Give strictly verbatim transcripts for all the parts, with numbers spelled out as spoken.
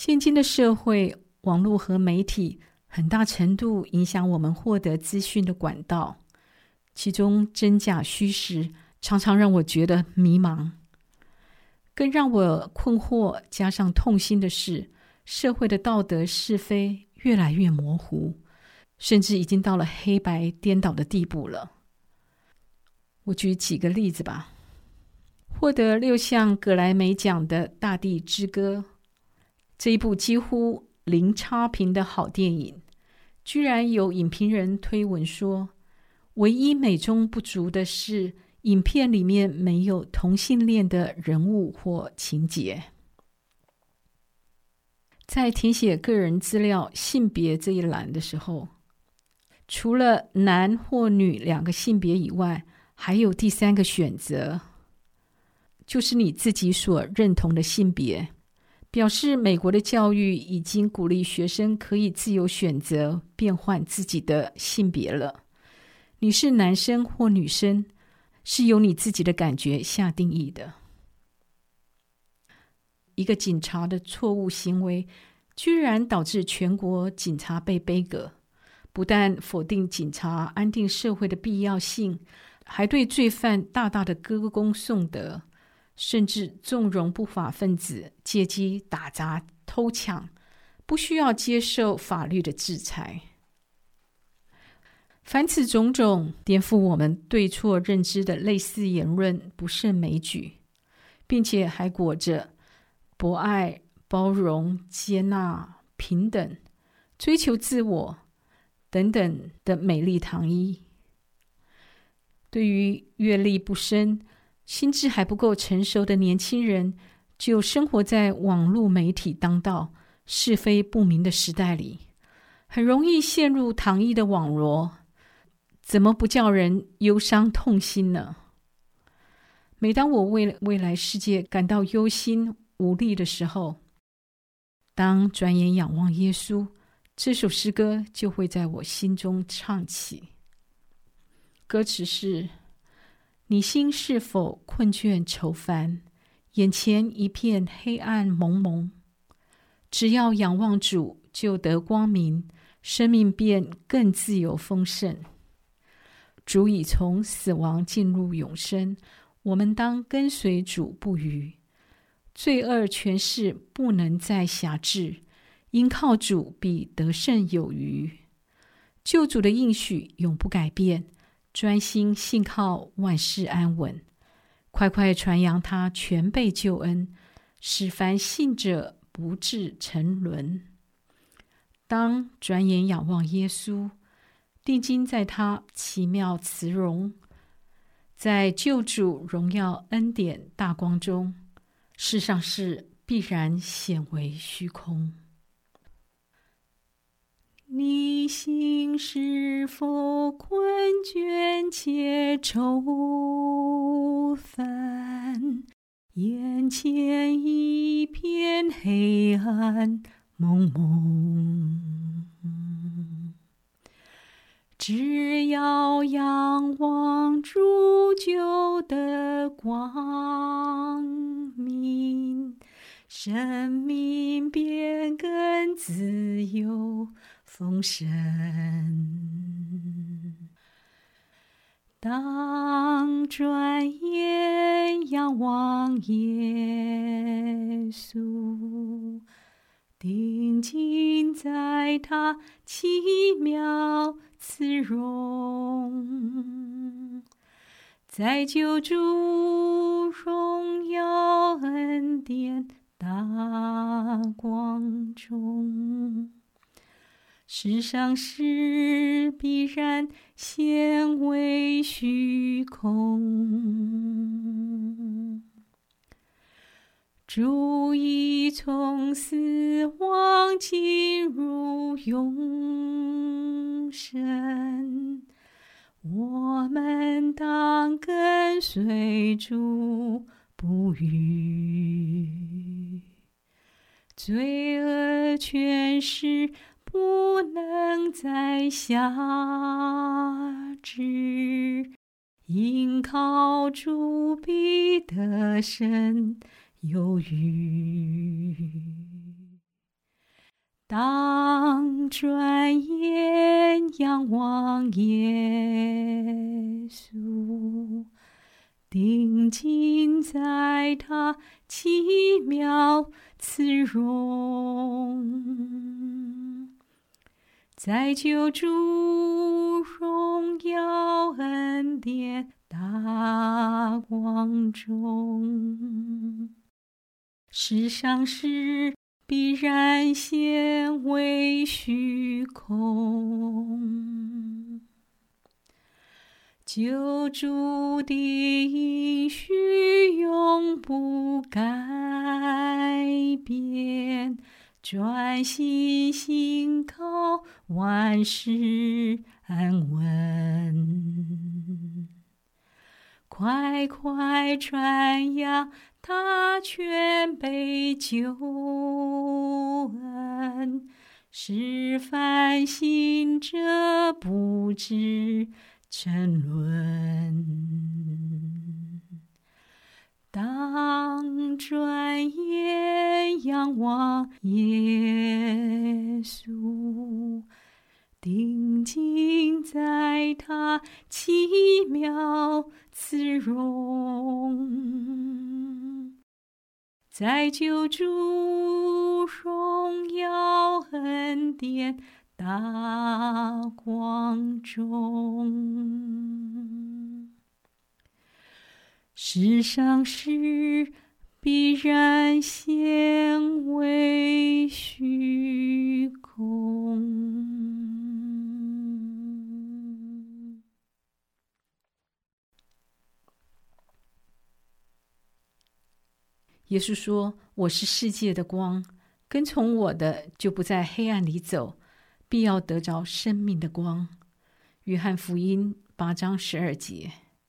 现今的社会，网络和媒体很大程度影响我们获得资讯的管道，其中真假虚实常常让我觉得迷茫。更让我困惑加上痛心的是，社会的道德是非越来越模糊，甚至已经到了黑白颠倒的地步了。我举几个例子吧。获得六项格莱美奖的《大地之歌》，这一部几乎零差评的好电影，居然有影评人推文说，唯一美中不足的是影片里面没有同性恋的人物或情节。在填写个人资料性别这一栏的时候，除了男或女两个性别以外，还有第三个选择，就是你自己所认同的性别，表示美国的教育已经鼓励学生可以自由选择变换自己的性别了。你是男生或女生，是由你自己的感觉下定义的。一个警察的错误行为，居然导致全国警察被杯葛，不但否定警察安定社会的必要性，还对罪犯大大的歌功颂德，甚至纵容不法分子借机打砸偷抢，不需要接受法律的制裁。凡此种种颠覆我们对错认知的类似言论不胜枚举，并且还裹着博爱、包容、接纳、平等、追求自我等等的美丽糖衣。对于阅历不深、心智还不够成熟的年轻人，就生活在网络媒体当道、是非不明的时代里，很容易陷入糖衣的网罗，怎么不叫人忧伤痛心呢？每当我为未来世界感到忧心无力的时候，当转眼仰望耶稣，这首诗歌就会在我心中唱起。歌词是：你心是否困倦愁烦，眼前一片黑暗蒙蒙，只要仰望主就得光明，生命便更自由丰盛。主已从死亡进入永生，我们当跟随主不渝。罪恶权势不能再辖制，因靠主必得胜有余。救主的应许永不改变，专心信靠万事安稳。快快传扬他全备救恩，使凡信者不致沉沦。当转眼仰望耶稣，定睛在他奇妙慈容，在救主荣耀恩典大光中，世上事必然显为虚空。你心是否困倦且愁烦，眼前一片黑暗蒙蒙，只要仰望主就得光明，生命便更自由丰盛。当转眼仰望耶稣，定睛在他奇妙慈容，在救主荣耀恩典大光中，世上事必然显为虚空。主已从死亡进入永生，我们当跟随主不渝。罪恶权势不能再辖制，因靠主必得胜有余。 当转眼仰望耶稣，定睛在他奇妙慈容，在救主荣耀恩典大光中，世上事必然显为虚空，救主的应许永不改变，专心信靠万事安稳，快快传扬他全备救恩，使凡信者不致沉沦。当转眼仰望耶稣，定睛在他奇妙慈容，在救主荣耀恩典大光中，世上事必然显为虚空。耶稣说：“我是世界的光，跟从我的就不在黑暗里走，必要得着生命的光。”约翰福音八章十二节。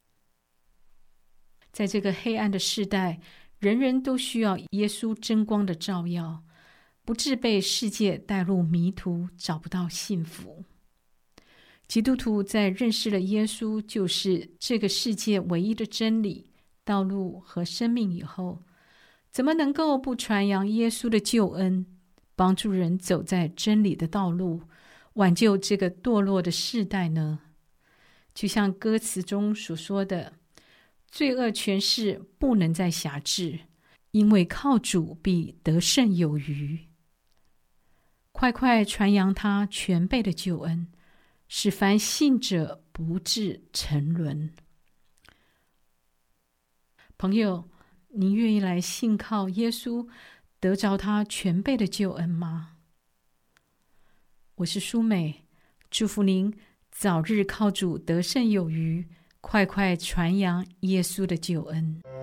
在这个黑暗的世代，人人都需要耶稣真光的照耀，不致被世界带入迷途，找不到幸福。基督徒在认识了耶稣就是这个世界唯一的真理、道路和生命以后，怎么能够不传扬耶稣的救恩，帮助人走在真理的道路，挽救这个堕落的世代呢？就像歌词中所说的，罪恶权势不能再辖制，因为靠主必得胜有余。快快传扬他全备的救恩，使凡信者不致沉沦。朋友，您愿意来信靠耶稣，得着他全备的救恩吗？我是舒美，祝福您早日靠主得胜有余，快快传扬耶稣的救恩。